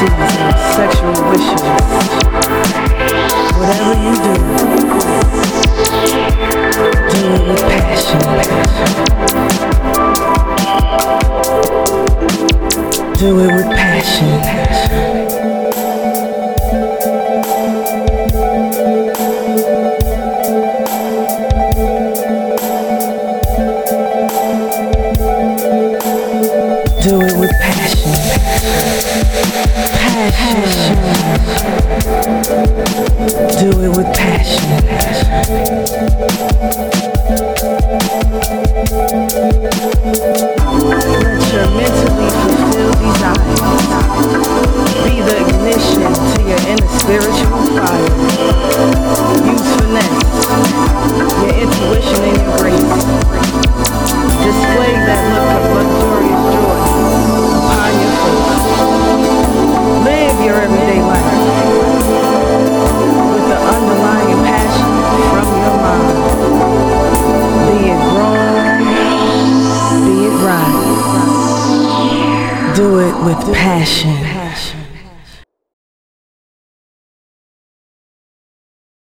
fantasies and sexual wishes. Whatever you do it with passion. Do it with passion. Do it with passion. Passion. Do it with passion. Let your mentally fulfilled desires be the ignition to your inner spiritual fire. Use finesse, your intuition and your grace. Display that look of luxurious joy upon your face. Live your everyday life with the underlying passion from your mind. Be it wrong, be it right. Do it with passion.